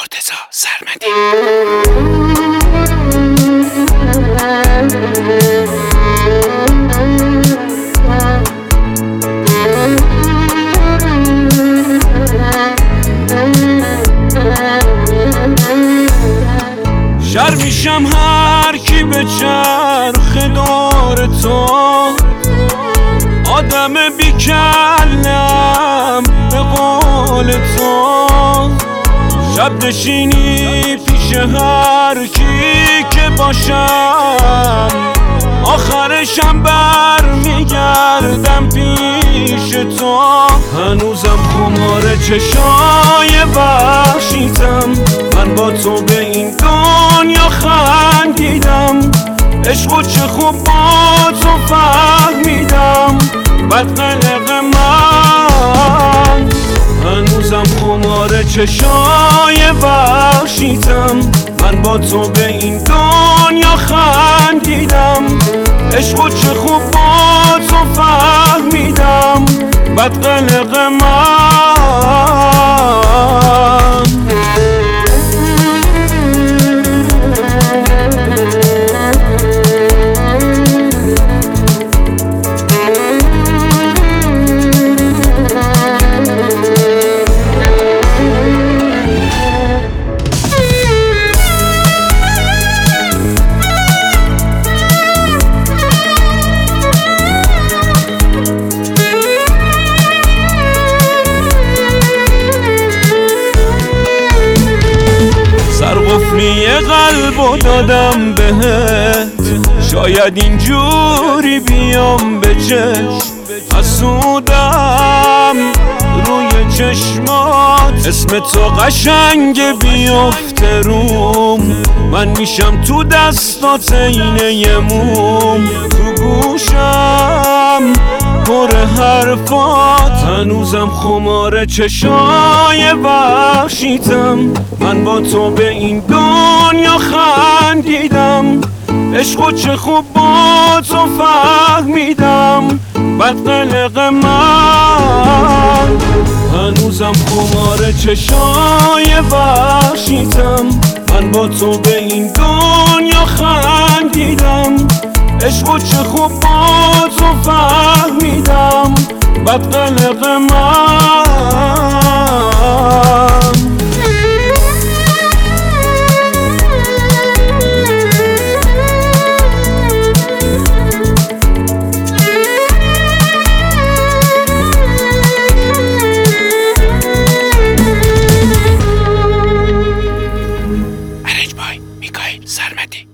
مرتضی سرمدی. شر میشم هر کی به چرخ دور تو، آدم بیکلم به قول تو. شب نشینی پیش هر کی که باشم، آخرشم بر میگردم پیش تو. هنوزم خمار چشای وحشیتم، من با تو به این دنیا خندیدم. عشق و چه خوب با تو فهمیدم، بعد قلق من. هنوزم خمار چشای وحشیتم، من با تو به این دنیا خندیدم. عشق و چه خوب با تو فهمیدم، بعد قلق من. قفلی قلبو دادم بهت، شاید اینجوری بیام به چشم. حسودم روی چشمات، اسم تو قشنگ بیفته روم. من میشم تو دستات اینه یه موم، تو گوشم پر حرفات. هنوزم خمار چشای وحشیتم، من با تو به این دنیا خندیدم. عشق و چه خوب با تو فهمیدم، بعد قلق من. هنوزم خمار چشای وحشیتم، من با تو به این دنیا خندیدم. عشق و چه خوب با تو فهمیدم، بعد قلق من. Arrange by Mikael Sarmati.